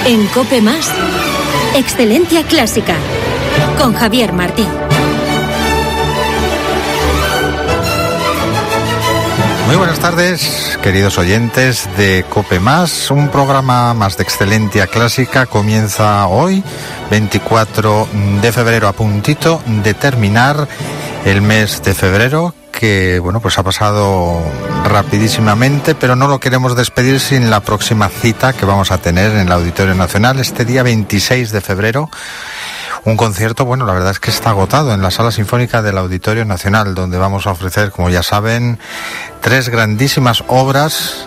En COPE+, Excelencia Clásica, con Javier Martín. Muy buenas tardes, queridos oyentes de COPE+, un programa más de Excelencia Clásica comienza hoy, 24 de febrero, a puntito de terminar el mes de febrero, que bueno, pues ha pasado rapidísimamente, pero no lo queremos despedir sin la próxima cita que vamos a tener en el Auditorio Nacional este día 26 de febrero. Un concierto, bueno, la verdad es que está agotado en la Sala Sinfónica del Auditorio Nacional, donde vamos a ofrecer, como ya saben, 3 grandísimas obras,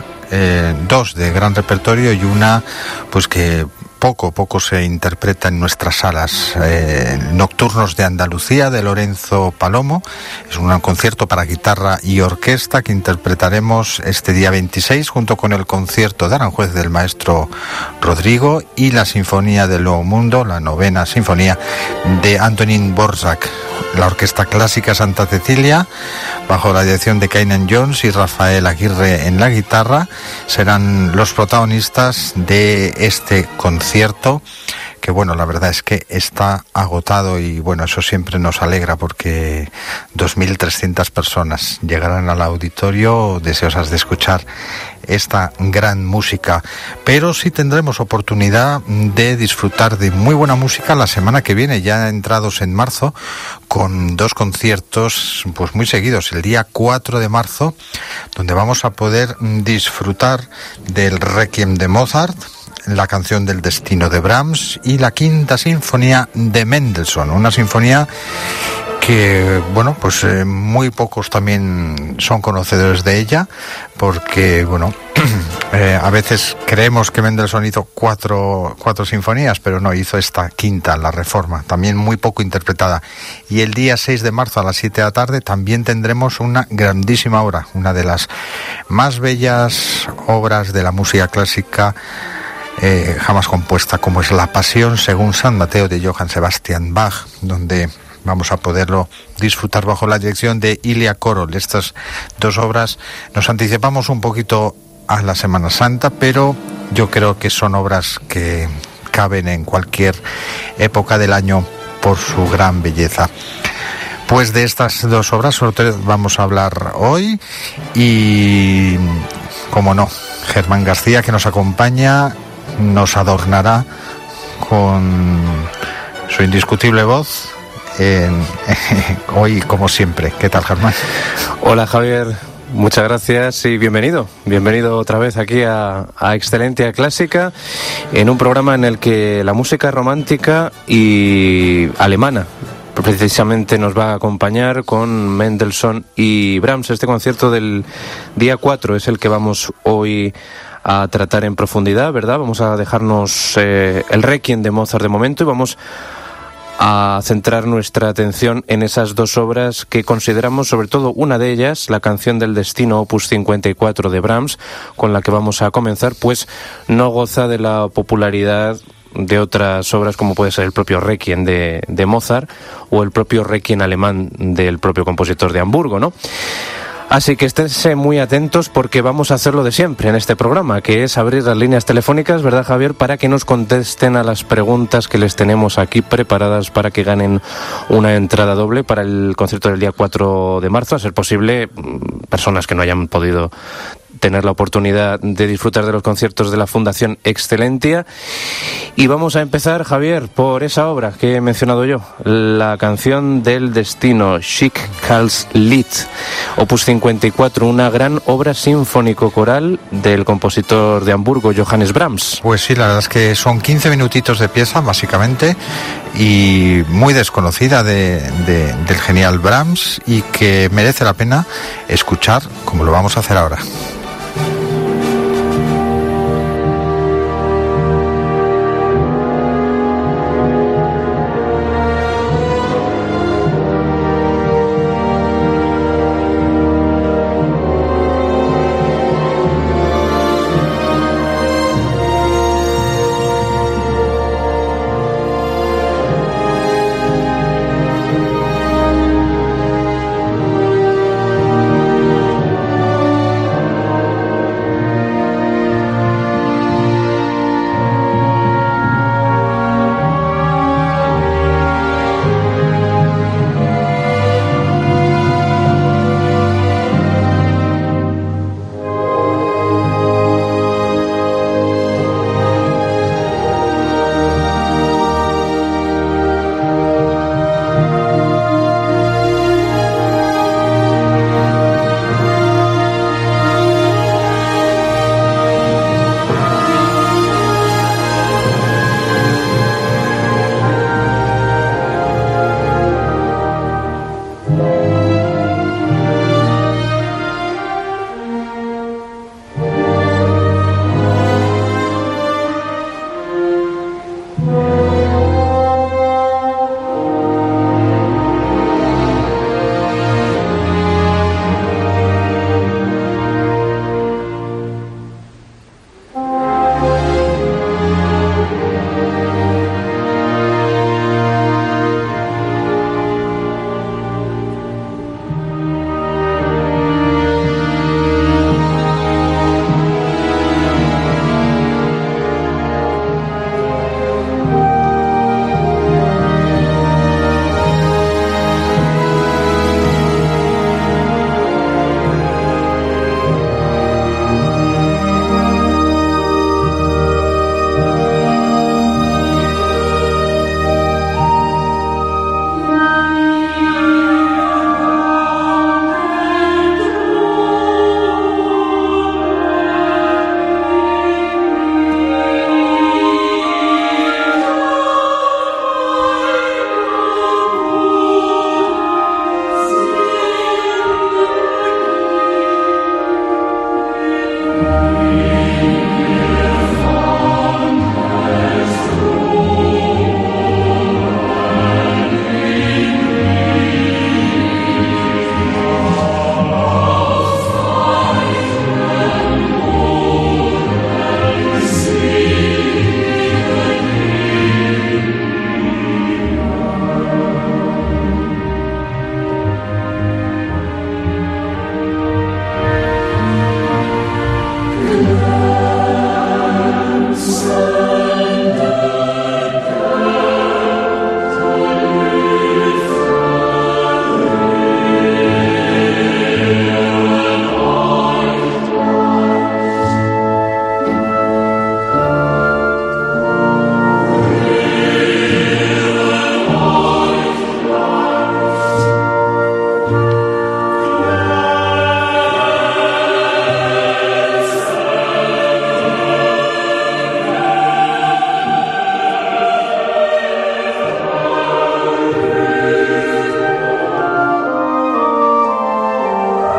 2 de gran repertorio y una pues que poco se interpreta en nuestras salas. Nocturnos de Andalucía, de Lorenzo Palomo. Es un concierto para guitarra y orquesta que interpretaremos este día 26 junto con el concierto de Aranjuez del maestro Rodrigo y la Sinfonía del Nuevo Mundo, la 9ª Sinfonía de Antonín Dvořák. La Orquesta Clásica Santa Cecilia, bajo la dirección de Keenan Jones y Rafael Aguirre en la guitarra, serán los protagonistas de este concierto, que bueno, la verdad es que está agotado y bueno, eso siempre nos alegra porque 2.300 personas llegarán al auditorio deseosas de escuchar esta gran música, pero sí tendremos oportunidad de disfrutar de muy buena música la semana que viene, ya entrados en marzo, con 2 conciertos pues muy seguidos. El día 4 de marzo, donde vamos a poder disfrutar del Requiem de Mozart, la Canción del Destino de Brahms y la 5ª Sinfonía de Mendelssohn, una sinfonía que, bueno, pues muy pocos también son conocedores de ella, porque, bueno, a veces creemos que Mendelssohn hizo cuatro sinfonías, pero no, hizo esta 5ª, la Reforma, también muy poco interpretada. Y el día 6 de marzo a las 7 de la tarde también tendremos una grandísima obra, una de las más bellas obras de la música clásica jamás compuesta, como es La Pasión según San Mateo de Johann Sebastian Bach, donde vamos a poderlo disfrutar bajo la dirección de Ilya Korol. Estas 2 obras nos anticipamos un poquito a la Semana Santa, pero yo creo que son obras que caben en cualquier época del año por su gran belleza. Pues de estas 2 obras sobre todo vamos a hablar hoy y, como no, Germán García, que nos acompaña, nos adornará con su indiscutible voz hoy, como siempre. ¿Qué tal, Germán? Hola, Javier, muchas gracias y bienvenido otra vez aquí a Excelencia Clásica, en un programa en el que la música romántica y alemana precisamente nos va a acompañar con Mendelssohn y Brahms. Este concierto del día 4 es el que vamos hoy a tratar en profundidad, ¿verdad? Vamos a dejarnos el Requiem de Mozart de momento y vamos a centrar nuestra atención en esas 2 obras que consideramos, sobre todo una de ellas, la Canción del Destino, opus 54 de Brahms, con la que vamos a comenzar, pues no goza de la popularidad de otras obras como puede ser el propio Requiem de Mozart o el propio Requiem alemán del propio compositor de Hamburgo, ¿no? Así que esténse muy atentos porque vamos a hacer lo de siempre en este programa, que es abrir las líneas telefónicas, ¿verdad, Javier?, para que nos contesten a las preguntas que les tenemos aquí preparadas para que ganen una entrada doble para el concierto del día 4 de marzo, a ser posible, personas que no hayan podido tener la oportunidad de disfrutar de los conciertos de la Fundación Excelencia. Y vamos a empezar, Javier, por esa obra que he mencionado yo, la Canción del Destino, Schicksalslied, opus 54, una gran obra sinfónico-coral del compositor de Hamburgo, Johannes Brahms. Pues sí, la verdad es que son 15 minutitos de pieza, básicamente, y muy desconocida del genial Brahms, y que merece la pena escuchar, como lo vamos a hacer ahora.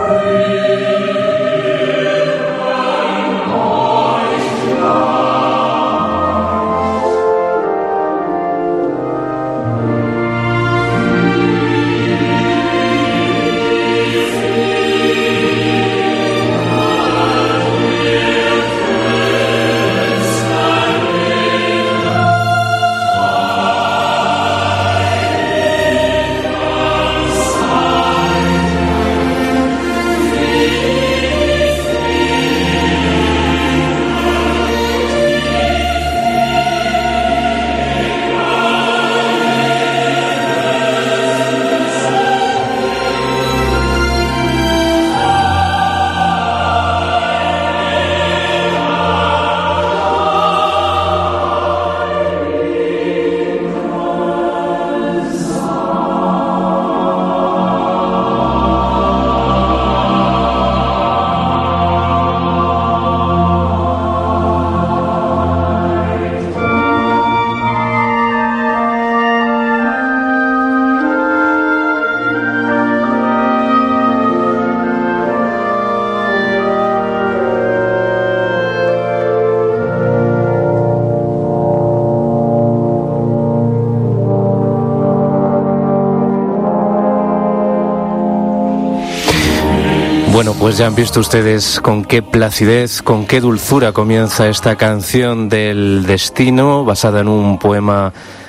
Bueno, pues ya han visto ustedes con qué placidez, con qué dulzura comienza esta canción del destino, basada en un poema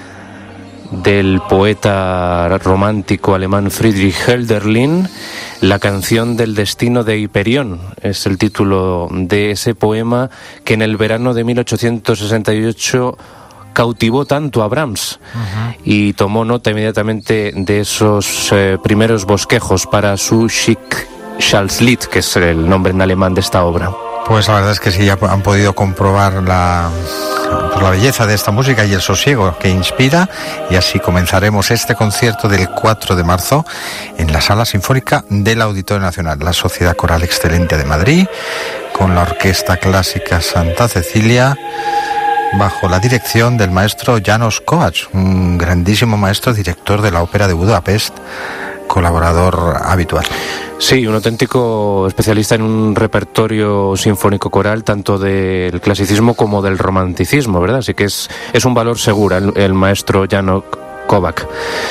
del poeta romántico alemán Friedrich Hölderlin. La canción del destino de Hiperión es el título de ese poema que en el verano de 1868 cautivó tanto a Brahms y tomó nota inmediatamente de esos primeros bosquejos para su Schicksalslied, que es el nombre en alemán de esta obra. Pues la verdad es que sí, ya han podido comprobar la belleza de esta música y el sosiego que inspira, y así comenzaremos este concierto del 4 de marzo en la Sala Sinfónica del Auditorio Nacional, la Sociedad Coral Excelentia de Madrid, con la Orquesta Clásica Santa Cecilia, bajo la dirección del maestro János Kovács, un grandísimo maestro, director de la Ópera de Budapest, colaborador habitual. Sí, un auténtico especialista en un repertorio sinfónico coral, tanto del clasicismo como del romanticismo, ¿verdad? Así que es un valor seguro el maestro János Kovács.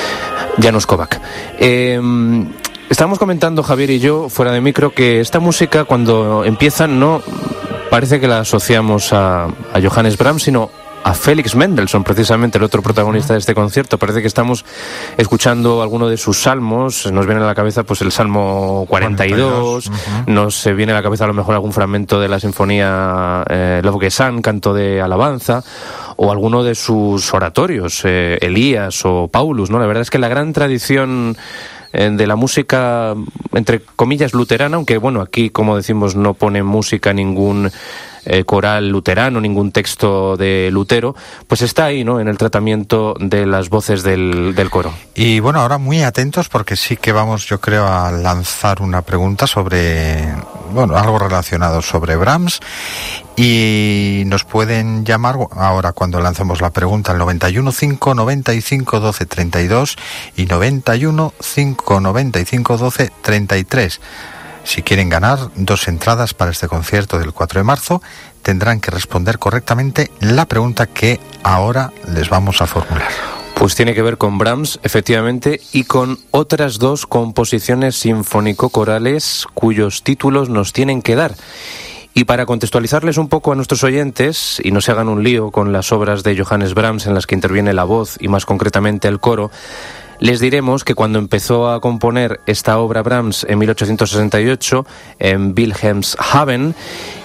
Estábamos comentando, Javier y yo, fuera de micro, que esta música cuando empieza no parece que la asociamos a Johannes Brahms, sino a Felix Mendelssohn, precisamente el otro protagonista de este concierto. Parece que estamos escuchando alguno de sus salmos. Nos viene a la cabeza pues el Salmo 42, nos viene a la cabeza a lo mejor algún fragmento de la sinfonía Lofgesang, canto de alabanza, o alguno de sus oratorios, Elías o Paulus, ¿no? La verdad es que la gran tradición de la música, entre comillas, luterana, aunque bueno, aquí, como decimos, no pone música ningún coral luterano, ningún texto de Lutero, pues está ahí, ¿no?, en el tratamiento de las voces del coro. Y bueno, ahora muy atentos, porque sí que vamos, yo creo, a lanzar una pregunta sobre, bueno, algo relacionado sobre Brahms, y nos pueden llamar ahora cuando lancemos la pregunta al 91 5 95 12 32 y 91 5 95 12 33. Si quieren ganar 2 entradas para este concierto del 4 de marzo, tendrán que responder correctamente la pregunta que ahora les vamos a formular. Pues tiene que ver con Brahms, efectivamente, y con otras 2 composiciones sinfónico-corales cuyos títulos nos tienen que dar. Y para contextualizarles un poco a nuestros oyentes, y no se hagan un lío con las obras de Johannes Brahms en las que interviene la voz y más concretamente el coro, les diremos que cuando empezó a componer esta obra Brahms en 1868 en Wilhelmshaven,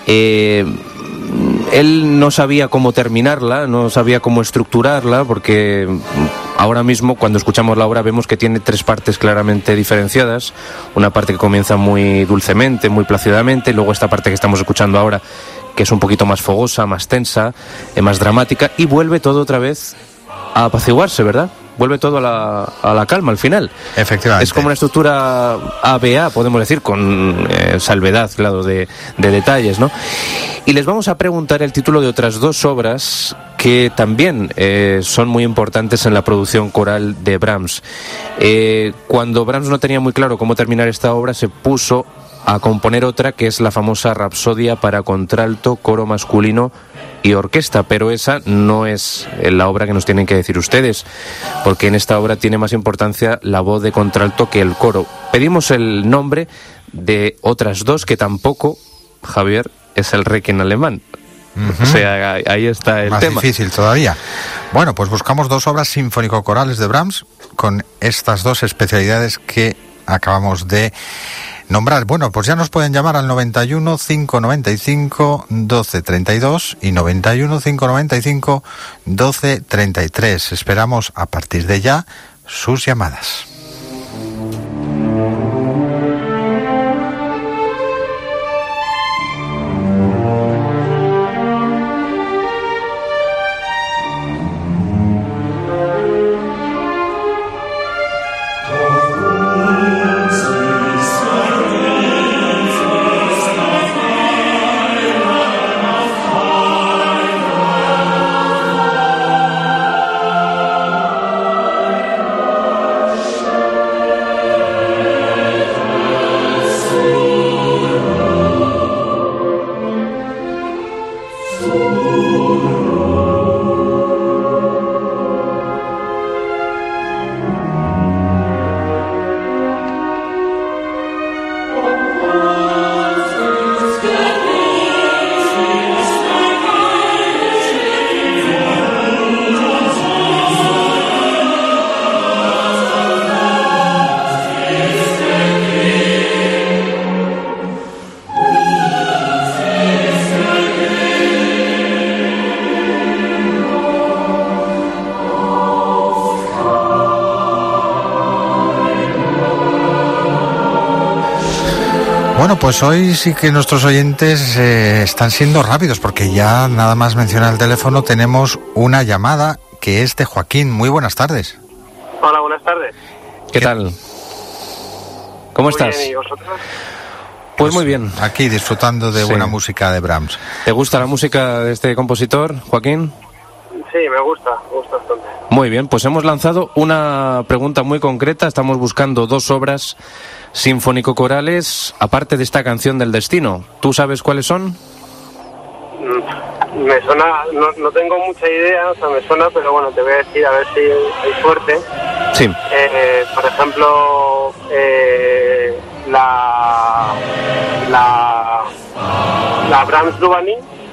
él no sabía cómo terminarla, no sabía cómo estructurarla, porque ahora mismo cuando escuchamos la obra vemos que tiene 3 partes claramente diferenciadas. Una parte que comienza muy dulcemente, muy plácidamente, y luego esta parte que estamos escuchando ahora, que es un poquito más fogosa, más tensa, más dramática, y vuelve todo otra vez a apaciguarse, ¿verdad? Vuelve todo a la calma al final. Efectivamente. Es como una estructura ABA, podemos decir, con salvedad, claro, de detalles, ¿no? Y les vamos a preguntar el título de otras 2 obras que también son muy importantes en la producción coral de Brahms. Cuando Brahms no tenía muy claro cómo terminar esta obra, se puso a componer otra, que es la famosa Rapsodia para contralto, coro masculino y orquesta, pero esa no es la obra que nos tienen que decir ustedes, porque en esta obra tiene más importancia la voz de contralto que el coro. Pedimos el nombre de otras dos que tampoco, Javier, es el Requiem alemán. O sea, ahí está el más tema. Más difícil todavía. Bueno, pues buscamos dos obras sinfónico-corales de Brahms con estas dos especialidades que acabamos de nombrar. Bueno, pues ya nos pueden llamar al 91 595 1232 y 91 595 1233. Esperamos a partir de ya sus llamadas. Bueno, pues hoy sí que nuestros oyentes están siendo rápidos, porque ya nada más mencionar el teléfono tenemos una llamada que es de Joaquín. Muy buenas tardes. Hola, buenas tardes. ¿Qué tal? ¿Cómo Muy estás? Bien, ¿y vosotros? Pues muy bien. Aquí disfrutando de buena música de Brahms. ¿Te gusta la música de este compositor, Joaquín? Sí, me gusta bastante. Muy bien, pues hemos lanzado una pregunta muy concreta. Estamos buscando dos obras sinfónico-corales, aparte de esta canción del destino. ¿Tú sabes cuáles son? Me suena, no tengo mucha idea, o sea, me suena, pero bueno, te voy a decir a ver si hay suerte. Sí. Por ejemplo, la Brahms Duvani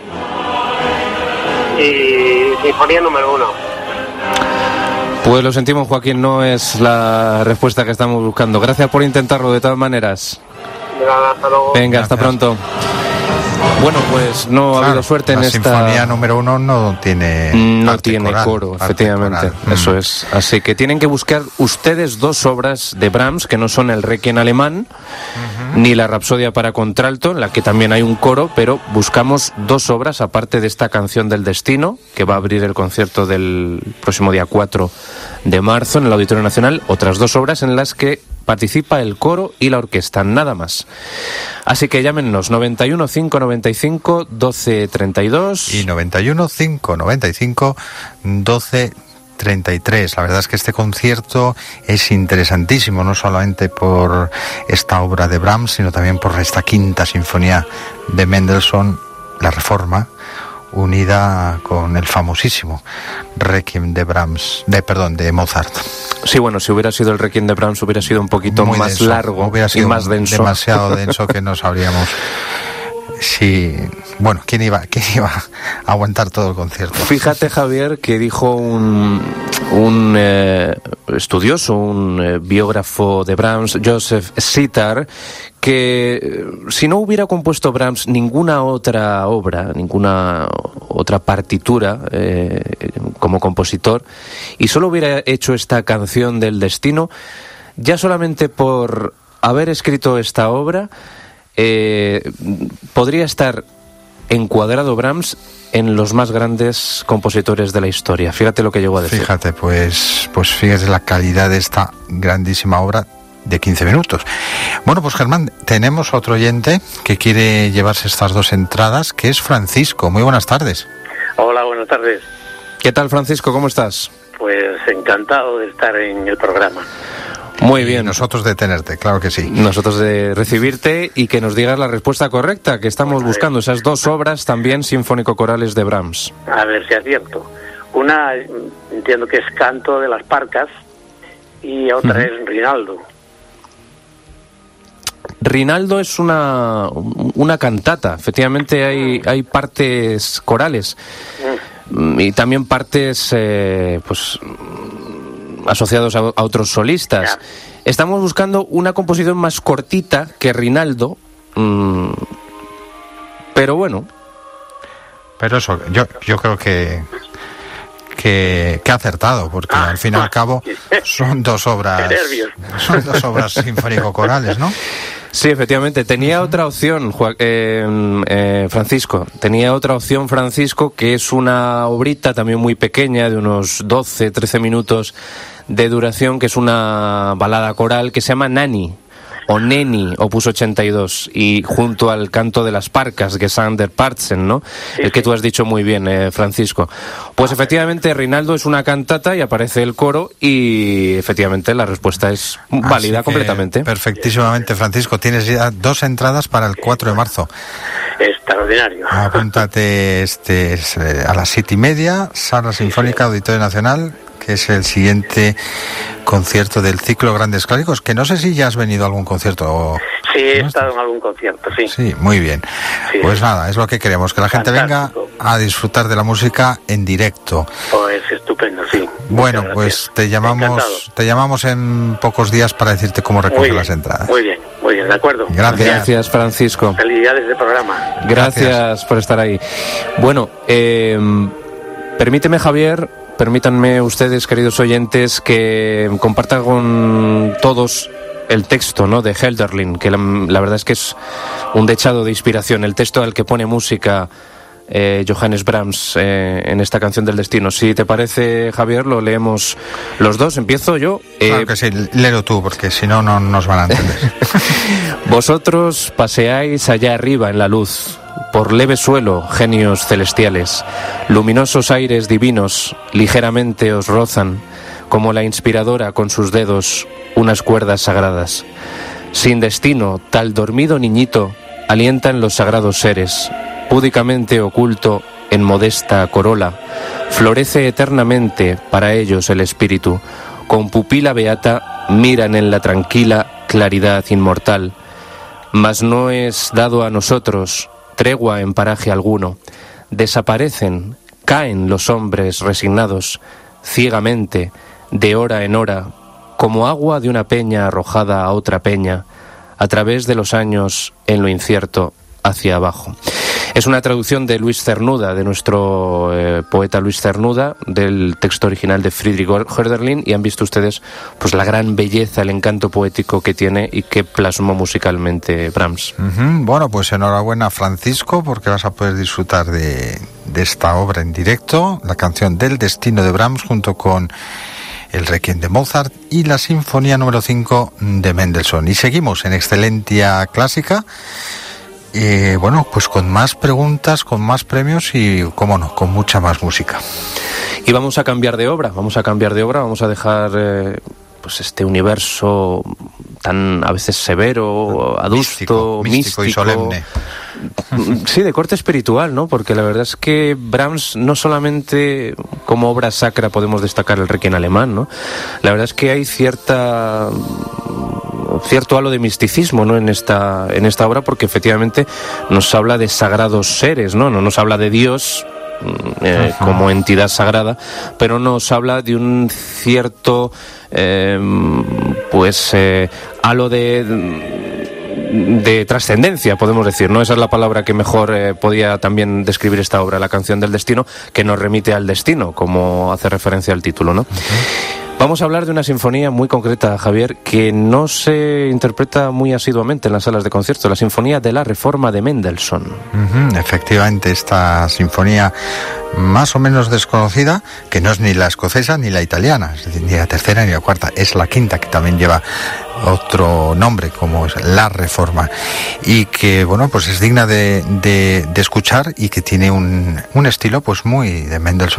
y Sinfonía número 1. Pues lo sentimos, Joaquín, no es la respuesta que estamos buscando. Gracias por intentarlo de todas maneras. Nada, hasta luego. Venga, hasta pronto. Bueno, pues no ha habido suerte en esta... La Sinfonía número 1 no tiene coro, efectivamente, eso es. Así que tienen que buscar ustedes dos obras de Brahms, que no son el Requiem alemán, ni la Rapsodia para contralto, en la que también hay un coro, pero buscamos dos obras, aparte de esta canción del destino, que va a abrir el concierto del próximo día 4 de marzo en el Auditorio Nacional, otras dos obras en las que participa el coro y la orquesta, nada más. Así que llámenos 91 595 1232 y 91 595 1233. La verdad es que este concierto es interesantísimo, no solamente por esta obra de Brahms, sino también por esta quinta sinfonía de Mendelssohn, la Reforma, unida con el famosísimo Requiem de Mozart. Sí, bueno, si hubiera sido el Requiem de Brahms hubiera sido un poquito muy más denso, largo y más denso. Demasiado denso, que no sabríamos si... Bueno, ¿quién iba a aguantar todo el concierto? Fíjate, Javier, que dijo un estudioso, un biógrafo de Brahms, Joseph Sitar, que si no hubiera compuesto Brahms ninguna otra obra, ninguna otra partitura como compositor, y solo hubiera hecho esta canción del destino, ya solamente por haber escrito esta obra, podría estar encuadrado Brahms en los más grandes compositores de la historia. Fíjate lo que llegó a decir. Fíjate, pues fíjate la calidad de esta grandísima obra de 15 minutos. Bueno, pues Germán, tenemos otro oyente que quiere llevarse estas dos entradas, que es Francisco. Muy buenas tardes. Hola, buenas tardes. ¿Qué tal, Francisco? ¿Cómo estás? Pues encantado de estar en el programa. Muy bien. Nosotros de tenerte, claro que sí. Nosotros de recibirte y que nos digas la respuesta correcta, que estamos buscando esas dos obras también sinfónico-corales de Brahms. A ver si acierto. Una, entiendo que es Canto de las Parcas, y otra es Rinaldo. Rinaldo es una cantata. Efectivamente hay partes corales y también partes pues asociados a otros solistas. Estamos buscando una composición más cortita que Rinaldo, pero bueno. Pero eso, yo creo que ha acertado, porque al fin y al cabo son dos obras sinfónico-corales, ¿no? Sí, efectivamente. Tenía otra opción, Francisco. Tenía otra opción, Francisco, que es una obrita también muy pequeña, de unos 12, 13 minutos de duración, que es una balada coral que se llama Nani, o Neni, opus 82, y junto al Canto de las Parcas, Gesang der Parzen, ¿no? Sí, el que tú has dicho muy bien, Francisco. Pues efectivamente, Rinaldo es una cantata y aparece el coro, y efectivamente la respuesta es válida completamente. Perfectísimamente, Francisco. Tienes ya 2 entradas para el 4 de marzo. Extraordinario. Apúntate a las 7:30, Sala Sinfónica, Auditorio Nacional, que es el siguiente concierto del ciclo Grandes Clásicos, que no sé si ya has venido a algún concierto. Sí, he estado en algún concierto, sí. Sí, muy bien. Sí. Pues nada, es lo que queremos, que la gente venga a disfrutar de la música en directo. Pues estupendo, sí. Bueno, pues te llamamos en pocos días para decirte cómo recoger las entradas. Muy bien, de acuerdo. Gracias, Francisco. Felicidades de programa. Gracias por estar ahí. Bueno, permíteme, Javier. Permítanme ustedes, queridos oyentes, que compartan con todos el texto, ¿no?, de Hölderlin, que la verdad es que es un dechado de inspiración, el texto al que pone música Johannes Brahms en esta canción del destino. Si te parece, Javier, lo leemos los dos. Empiezo yo. Claro que sí, léelo tú, porque si no, no nos van a entender. Vosotros paseáis allá arriba en la luz, por leve suelo, genios celestiales, luminosos aires divinos, ligeramente os rozan, como la inspiradora con sus dedos, unas cuerdas sagradas. Sin destino, tal dormido niñito, alientan los sagrados seres, púdicamente oculto en modesta corola, florece eternamente para ellos el espíritu, con pupila beata miran en la tranquila claridad inmortal, mas no es dado a nosotros tregua en paraje alguno. Desaparecen, caen los hombres resignados, ciegamente, de hora en hora, como agua de una peña arrojada a otra peña, a través de los años en lo incierto hacia abajo. Es una traducción de Luis Cernuda, de nuestro poeta Luis Cernuda, del texto original de Friedrich Hölderlin, y han visto ustedes pues la gran belleza, el encanto poético que tiene y que plasmó musicalmente Brahms. Bueno, pues enhorabuena, Francisco, porque vas a poder disfrutar de esta obra en directo, la canción del destino de Brahms, junto con el Requiem de Mozart y la Sinfonía número 5 de Mendelssohn. Y seguimos en Excelentia Clásica. Bueno, pues con más preguntas, con más premios y, cómo no, con mucha más música. Y vamos a cambiar de obra, vamos a dejar pues este universo tan a veces severo, adusto, místico y solemne. Sí, de corte espiritual, ¿no? Porque la verdad es que Brahms, no solamente como obra sacra podemos destacar el Requiem alemán, ¿no? La verdad es que hay cierto halo de misticismo, ¿no?, en esta obra, porque efectivamente nos habla de sagrados seres, ¿no? No nos habla de Dios como entidad sagrada, pero nos habla de un cierto halo de trascendencia, podemos decir, ¿no? Esa es la palabra que mejor podía también describir esta obra, la canción del destino, que nos remite al destino, como hace referencia al título, ¿no? Vamos a hablar de una sinfonía muy concreta, Javier, que no se interpreta muy asiduamente en las salas de concierto, la Sinfonía de la Reforma de Mendelssohn. Efectivamente, esta sinfonía más o menos desconocida, que no es ni la escocesa ni la italiana, es decir, ni la tercera ni la cuarta, es la quinta, que también lleva otro nombre, como es La Reforma, y que, bueno, pues es digna de escuchar, y que tiene un estilo pues muy de Mendelssohn.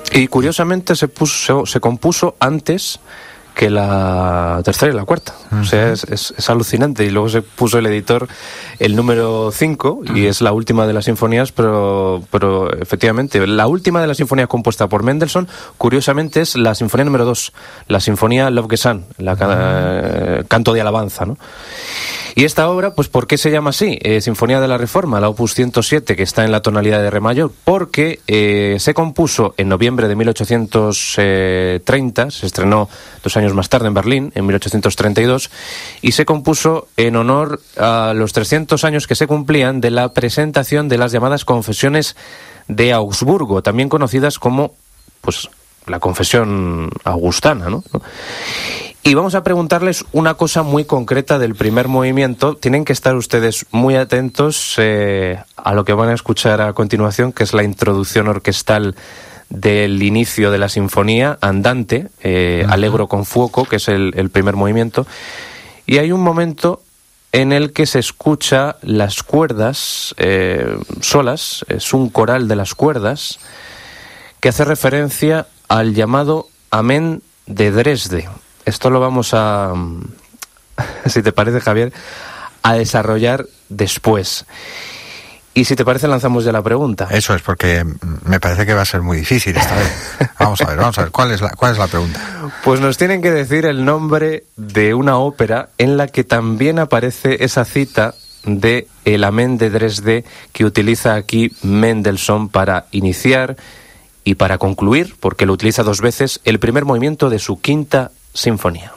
Y curiosamente se compuso antes que la tercera y la cuarta. O sea, es alucinante. Y luego se puso el editor el número 5 y es la última de las sinfonías, pero efectivamente, la última de las sinfonías compuesta por Mendelssohn, curiosamente, es la sinfonía número 2, la sinfonía Lobgesang, canto de alabanza, ¿no? Y esta obra, pues ¿por qué se llama así? Sinfonía de la Reforma, la opus 107, que está en la tonalidad de re mayor, porque se compuso en noviembre de 1830, se estrenó 2 años más tarde en Berlín, en 1832, y se compuso en honor a los 300 años que se cumplían de la presentación de las llamadas Confesiones de Augsburgo, también conocidas como, pues, la Confesión Augustana, ¿no? Y vamos a preguntarles una cosa muy concreta del primer movimiento. Tienen que estar ustedes muy atentos a lo que van a escuchar a continuación, que es la introducción orquestal del inicio de la sinfonía, Andante, Allegro con fuoco, que es el primer movimiento. Y hay un momento en el que se escucha las cuerdas solas, es un coral de las cuerdas, que hace referencia al llamado Amén de Dresde. Esto lo vamos a, si te parece, Javier, a desarrollar después. Y si te parece, lanzamos ya la pregunta. Eso es, porque me parece que va a ser muy difícil esta vez. Vamos a ver, ¿cuál es la pregunta? Pues nos tienen que decir el nombre de una ópera en la que también aparece esa cita de el Amén de Dresde que utiliza aquí Mendelssohn para iniciar y para concluir, porque lo utiliza 2 veces, el primer movimiento de su quinta sinfonía.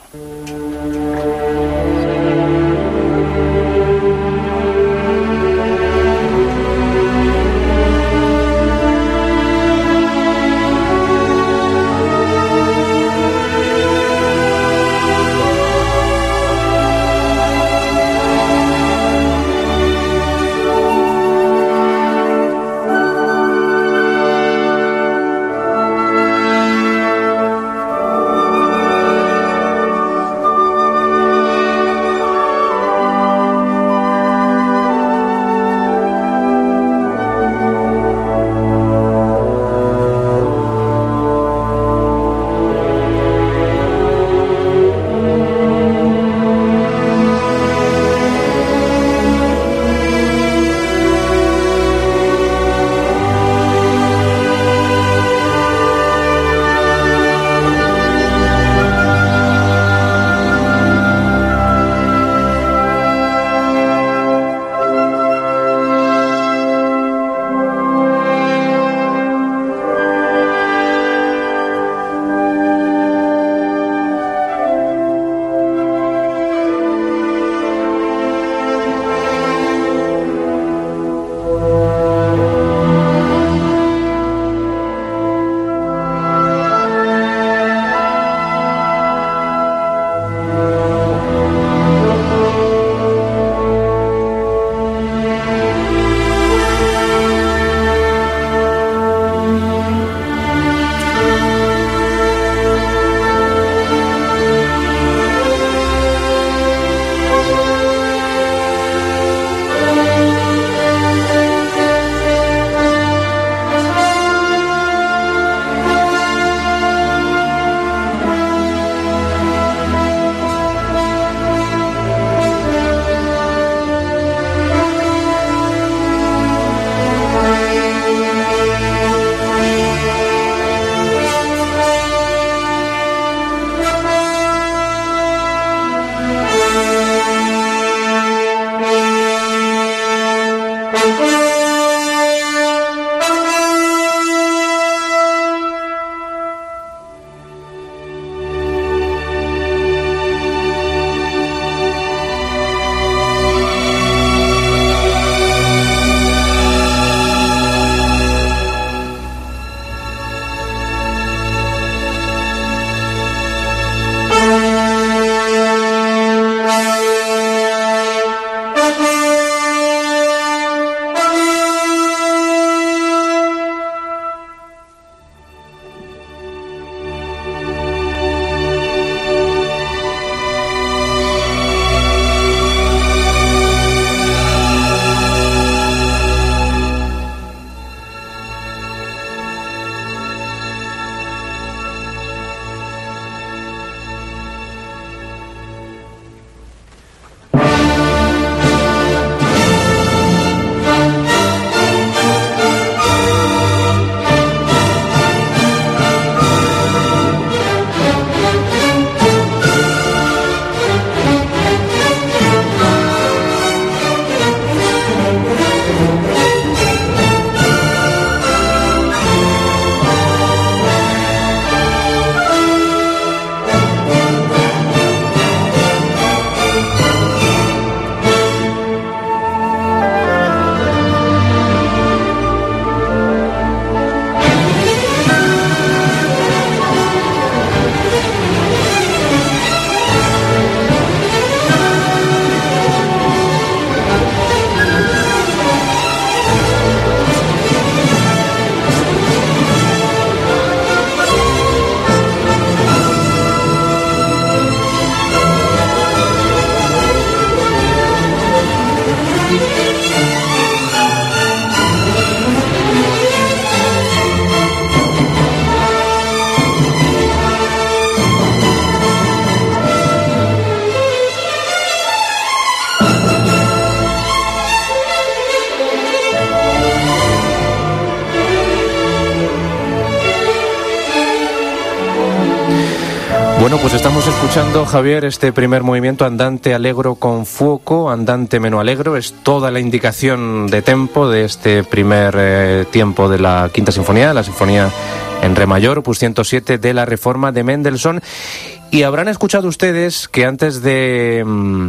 Bueno, pues estamos escuchando, Javier, este primer movimiento, andante allegro con fuoco, andante meno allegro, es toda la indicación de tempo de este primer tiempo de la Quinta Sinfonía, la Sinfonía en Re mayor, opus 107 de la Reforma de Mendelssohn. Y habrán escuchado ustedes que antes de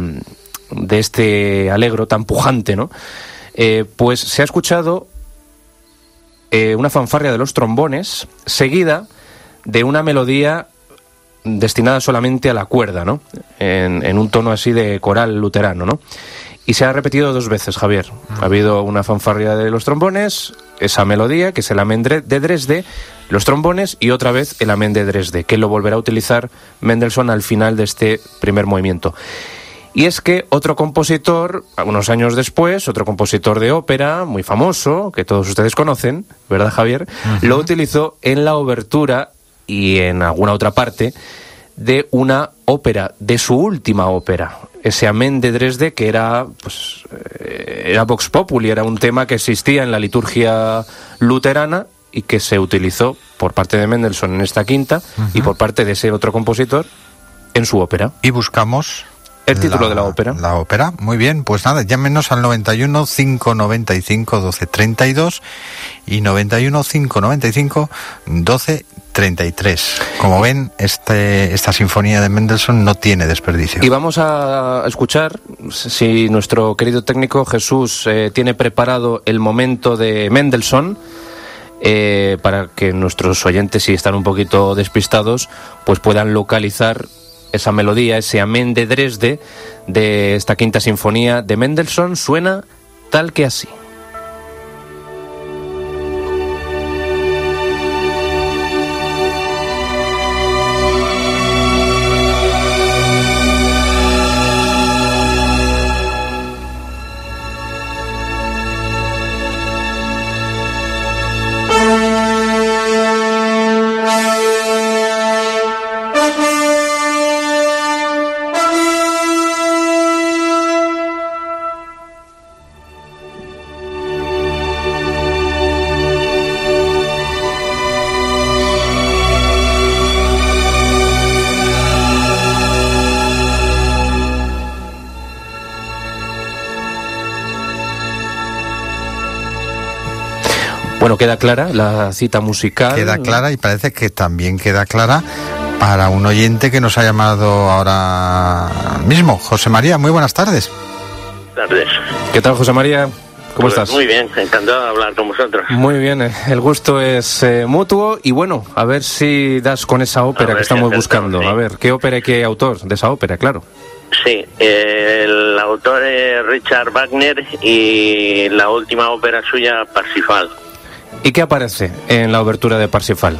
este allegro tan pujante, ¿no? Pues se ha escuchado una fanfarria de los trombones, seguida de una melodía destinada solamente a la cuerda, ¿no? En un tono así de coral luterano, ¿no? Y se ha repetido 2 veces, Javier. Ha habido una fanfarria de los trombones, esa melodía, que es el Amén de Dresde, los trombones, y otra vez el Amén de Dresde, que lo volverá a utilizar Mendelssohn al final de este primer movimiento. Y es que otro compositor, unos años después, otro compositor de ópera muy famoso, que todos ustedes conocen, ¿verdad, Javier? Lo utilizó en la obertura y en alguna otra parte de una ópera, de su última ópera, ese Amén de Dresde, que era, pues, era Vox Populi, era un tema que existía en la liturgia luterana y que se utilizó por parte de Mendelssohn en esta quinta y por parte de ese otro compositor en su ópera. Y buscamos el título de la ópera. La ópera, muy bien, pues nada, llámenos al 91 595 1232 y 91 595 1233. Como ven, esta sinfonía de Mendelssohn no tiene desperdicio. Y vamos a escuchar, si nuestro querido técnico Jesús tiene preparado el momento de Mendelssohn, para que nuestros oyentes, si están un poquito despistados, pues puedan localizar esa melodía, ese Amén de Dresde de esta quinta sinfonía de Mendelssohn. Suena tal que así. Bueno, queda clara la cita musical. Queda clara, y parece que también queda clara para un oyente que nos ha llamado ahora mismo. José María, muy buenas tardes. Tardes. ¿Qué tal, José María? ¿Cómo estás? Muy bien, encantado de hablar con vosotros. Muy bien, el gusto es mutuo, y bueno, a ver si das con esa ópera que estamos buscando. Sí. A ver, ¿qué ópera y qué autor de esa ópera, claro? Sí, el autor es Richard Wagner y la última ópera suya, Parsifal. ¿Y qué aparece en la obertura de Parsifal?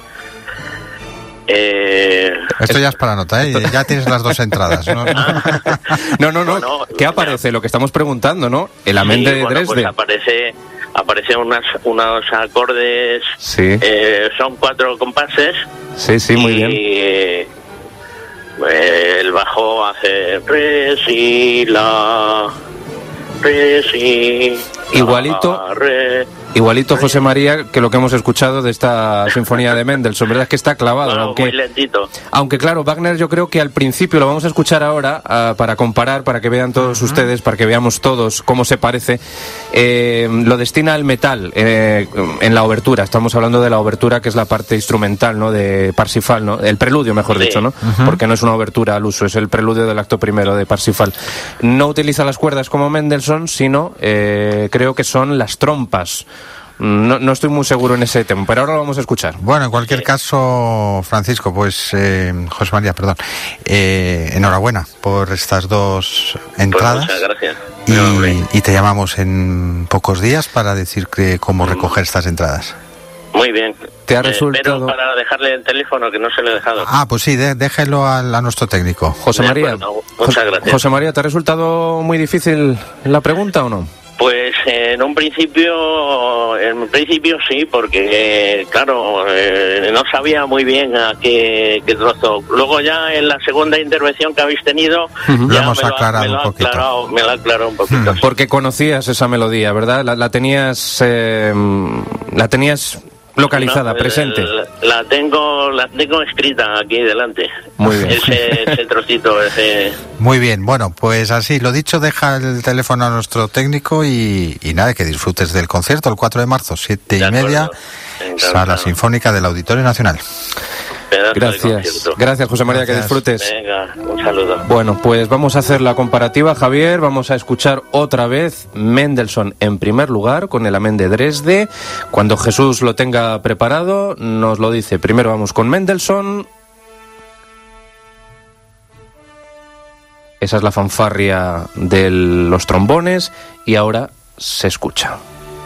Esto ya es para nota, ¿eh? Ya tienes las 2 entradas, ¿no? No. ¿Qué aparece? Lo que estamos preguntando, ¿no? El Amén de Dresde. Pues aparece unos acordes. Sí. Son 4 compases. Sí, muy bien. Y el bajo hace re, si, la, re, si. Igualito, José María, que lo que hemos escuchado de esta sinfonía de Mendelssohn, ¿verdad? Es que está clavado. Bueno, muy lentito. Aunque claro, Wagner, yo creo que al principio, lo vamos a escuchar ahora, para comparar, para que vean todos ustedes, para que veamos todos cómo se parece, lo destina al metal en la obertura. Estamos hablando de la obertura, que es la parte instrumental, ¿no? De Parsifal, ¿no? El preludio, mejor dicho, ¿no? Porque no es una obertura al uso, es el preludio del acto primero de Parsifal. No utiliza las cuerdas como Mendelssohn, sino creo que son las trompas. No estoy muy seguro en ese tema, pero ahora lo vamos a escuchar. Bueno, en cualquier caso, Francisco, pues José María, perdón, enhorabuena por estas 2 entradas. Pues muchas gracias. Y te llamamos en pocos días para decir cómo recoger estas entradas. Muy bien. ¿Te ha resultado? Pero para dejarle el teléfono, que no se lo he dejado. Ah, pues sí, déjelo a nuestro técnico. José María, muchas gracias. José María, ¿te ha resultado muy difícil la pregunta o no? Pues en principio sí, porque claro, no sabía muy bien a qué trozo. Luego ya en la segunda intervención que habéis tenido, ya hemos aclarado un poquito. Me lo ha aclarado un poquito. Porque conocías esa melodía, ¿verdad? La tenías localizada, presente. La tengo escrita aquí delante. Muy bien. Ese trocito, ese... Muy bien, bueno, pues así, lo dicho, deja el teléfono a nuestro técnico y nada, que disfrutes del concierto el 4 de marzo, 7:30, Sala Sinfónica del Auditorio Nacional. Gracias José María, que disfrutes. Venga, un saludo. Bueno, pues vamos a hacer la comparativa, Javier. Vamos a escuchar otra vez Mendelssohn en primer lugar con el Amén de Dresde. Cuando Jesús lo tenga preparado, nos lo dice. Primero vamos con Mendelssohn. Esa es la fanfarria de los trombones y ahora se escucha.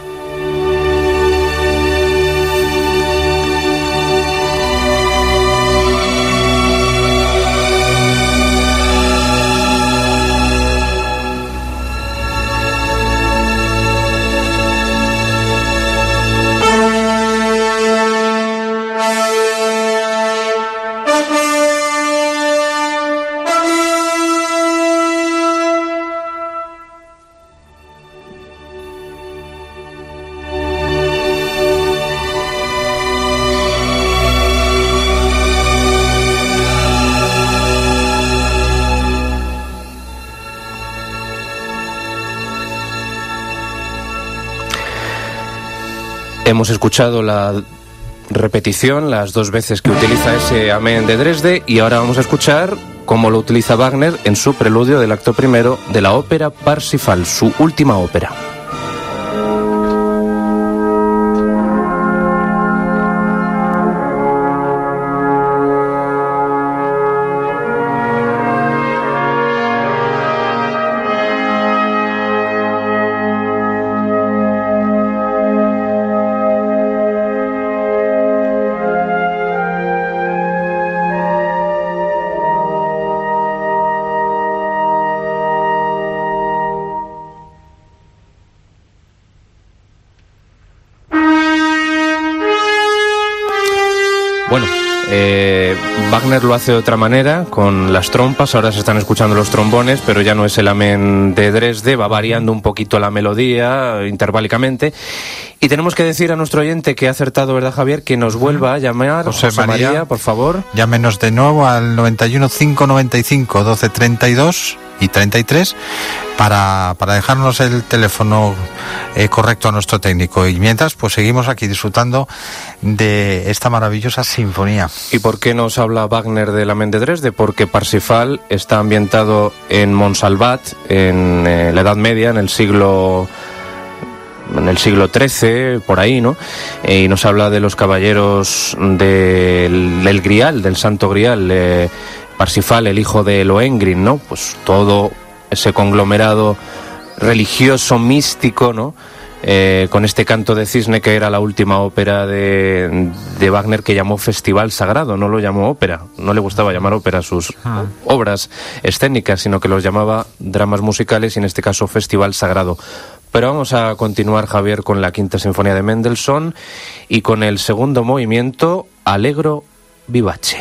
Hemos escuchado la repetición, las dos veces que utiliza ese Amén de Dresde, y ahora vamos a escuchar cómo lo utiliza Wagner en su preludio del acto primero de la ópera Parsifal, su última ópera. Bueno, Wagner lo hace de otra manera, con las trompas. Ahora se están escuchando los trombones, pero ya no es el Amén de Dresde, va variando un poquito la melodía intervalicamente. Y tenemos que decir a nuestro oyente que ha acertado, ¿verdad, Javier?, que nos vuelva a llamar. José María, por favor. Llámenos de nuevo al 91 595 12 32 y 33 para dejarnos el teléfono correcto a nuestro técnico. Y mientras, pues seguimos aquí disfrutando de esta maravillosa sinfonía. ¿Y por qué nos habla Wagner del Amén de Dresde? Porque Parsifal está ambientado en Montsalvat, en la Edad Media, en el siglo XIII, por ahí, ¿no? Y nos habla de los caballeros del Grial, del Santo Grial, Parsifal, el hijo de Lohengrin, ¿no? Pues todo ese conglomerado religioso, místico, ¿no? Con este Canto de Cisne, que era la última ópera de Wagner, que llamó Festival Sagrado, no lo llamó ópera, no le gustaba llamar ópera a sus obras escénicas, sino que los llamaba dramas musicales, y en este caso Festival Sagrado. Pero vamos a continuar, Javier, con la Quinta Sinfonía de Mendelssohn y con el segundo movimiento, Allegro Vivace.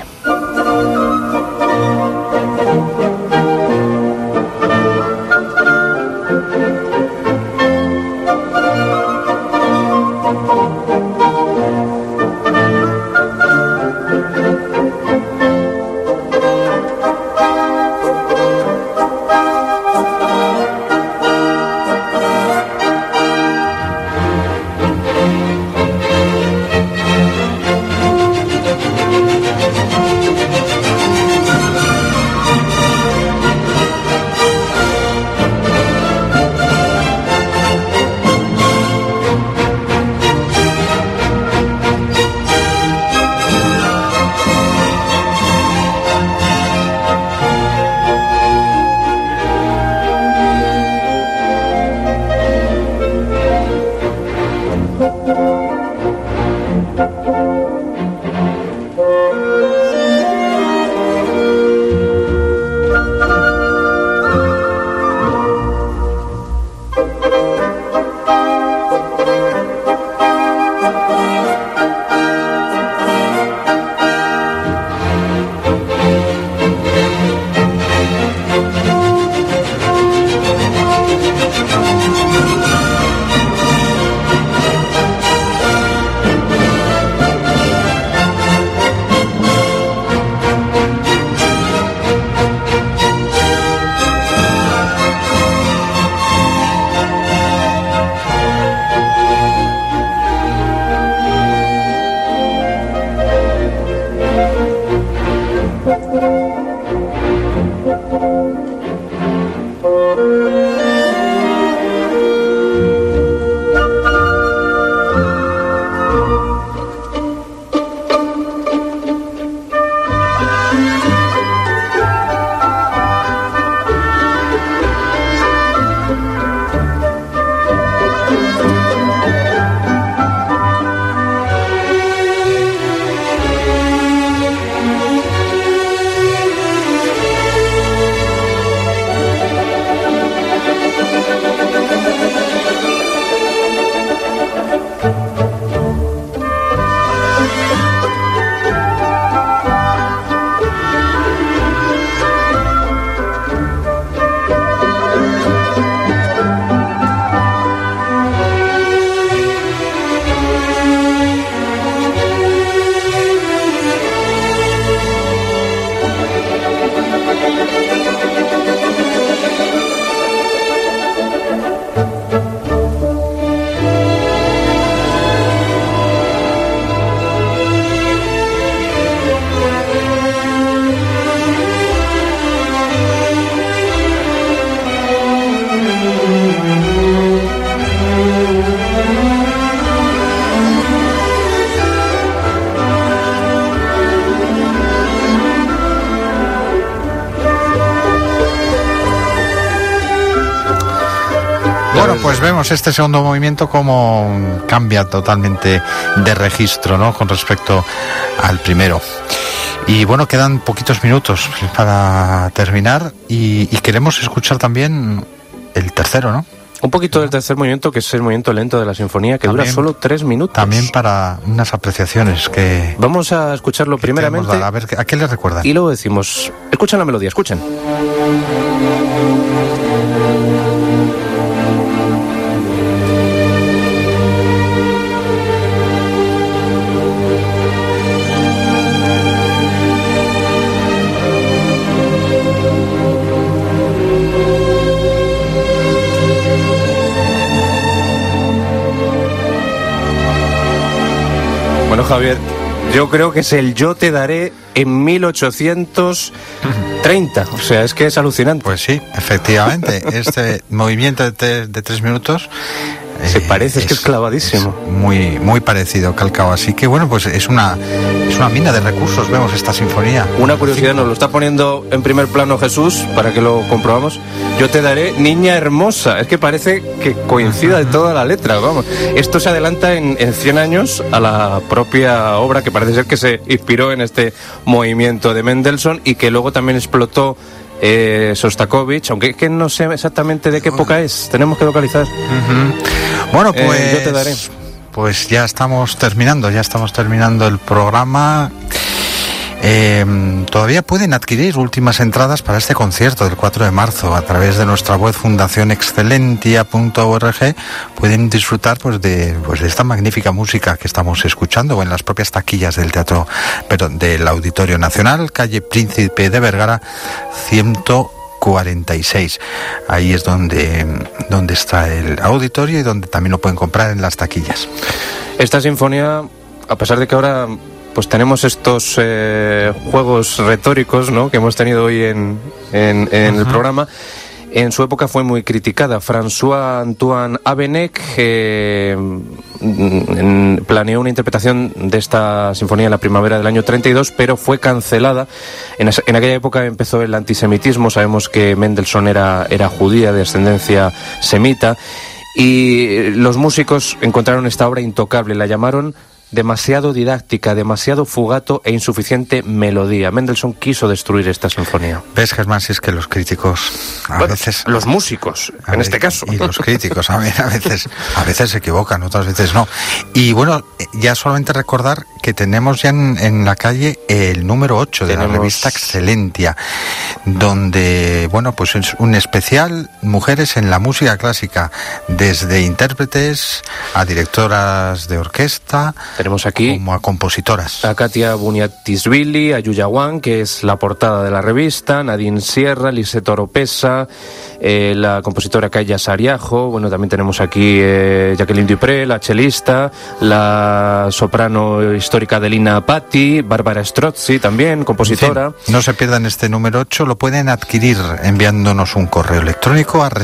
Bueno, pues vemos este segundo movimiento como cambia totalmente de registro, ¿no?, con respecto al primero. Y bueno, quedan poquitos minutos para terminar y queremos escuchar también el tercero, ¿no? Un poquito del tercer movimiento, que es el movimiento lento de la sinfonía, que también, dura solo 3 minutos. También para unas apreciaciones que... Vamos a escucharlo primeramente. A ver, ¿a qué le recuerdan? Y luego decimos, escuchen la melodía, escuchen. Bueno, Javier, yo creo que es el Yo te daré en 1830. O sea, es que es alucinante. Pues sí, efectivamente. Este movimiento de 3 minutos... Se parece, es que es clavadísimo. Es muy parecido, calcado. Así que bueno, pues es una mina de recursos, vemos esta sinfonía. Una curiosidad, nos lo está poniendo en primer plano Jesús, para que lo comprobamos. Yo te daré, niña hermosa. Es que parece que coincida de toda la letra, vamos. Esto se adelanta en 100 años a la propia obra, que parece ser que se inspiró en este movimiento de Mendelssohn y que luego también explotó Sostakovich, aunque que no sé exactamente de qué época es, tenemos que localizar. Bueno, pues yo te daré. Pues ya estamos terminando el programa. Todavía pueden adquirir últimas entradas para este concierto del 4 de marzo a través de nuestra web fundacionexcelentia.org. Pueden disfrutar pues de esta magnífica música que estamos escuchando en las propias taquillas del teatro, pero del Auditorio Nacional, calle Príncipe de Vergara 146. Ahí es donde está el auditorio y donde también lo pueden comprar en las taquillas. Esta sinfonía, a pesar de que ahora pues tenemos estos juegos retóricos, ¿no?, que hemos tenido hoy en el programa, en su época fue muy criticada. François-Antoine Avenec planeó una interpretación de esta sinfonía en la primavera del año 32, pero fue cancelada. En aquella época empezó el antisemitismo. Sabemos que Mendelssohn era judía, de ascendencia semita, y los músicos encontraron esta obra intocable. La llamaron demasiado didáctica, demasiado fugato e insuficiente melodía. Mendelssohn quiso destruir esta sinfonía. ¿Ves, Germán? Si es que los críticos a veces... Los músicos, en este caso. Y los críticos, a veces se equivocan, otras veces no. Y bueno, ya solamente recordar que tenemos ya en la calle el número 8 de la revista Excelentia, donde, bueno, pues es un especial Mujeres en la música clásica, desde intérpretes a directoras de orquesta... Tenemos aquí como a compositoras. A Katia Buniatisvili, a Yuya Wang, que es la portada de la revista, Nadine Sierra, Lisette Oropesa, la compositora Kaya Sariajo. Bueno, también tenemos aquí Jacqueline Dupré, la chelista, la soprano histórica Delina Patti, Bárbara Strozzi también, compositora. Sí, no se pierdan este número 8, lo pueden adquirir enviándonos un correo electrónico a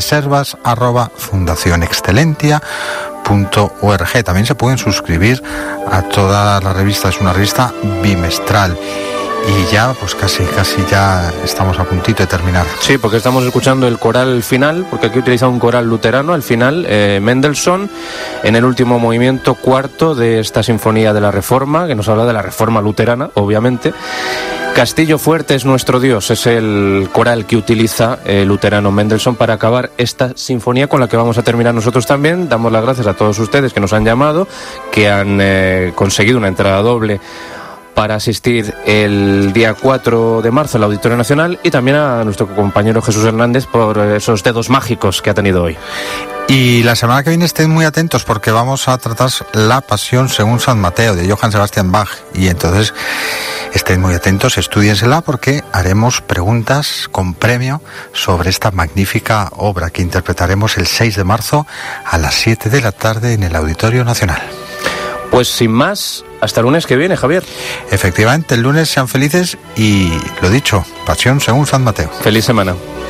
reservas@fundacionexcelentia.org. También se pueden suscribir a toda la revista, es una revista bimestral. Y ya, pues casi ya estamos a puntito de terminar. Sí, porque estamos escuchando el coral final, porque aquí utiliza un coral luterano al final, Mendelssohn, en el último movimiento cuarto de esta Sinfonía de la Reforma, que nos habla de la Reforma luterana, obviamente. Castillo fuerte es nuestro Dios, es el coral que utiliza el luterano Mendelssohn para acabar esta sinfonía, con la que vamos a terminar nosotros también. Damos las gracias a todos ustedes que nos han llamado, que han conseguido una entrada doble para asistir el día 4 de marzo al Auditorio Nacional, y también a nuestro compañero Jesús Hernández por esos dedos mágicos que ha tenido hoy. Y la semana que viene estén muy atentos, porque vamos a tratar la Pasión según San Mateo de Johann Sebastian Bach, y entonces estén muy atentos, estúdiensela, porque haremos preguntas con premio sobre esta magnífica obra que interpretaremos el 6 de marzo a las 7 de la tarde en el Auditorio Nacional. Pues sin más, hasta el lunes que viene, Javier. Efectivamente, el lunes sean felices y, lo dicho, Pasión según San Mateo. Feliz semana.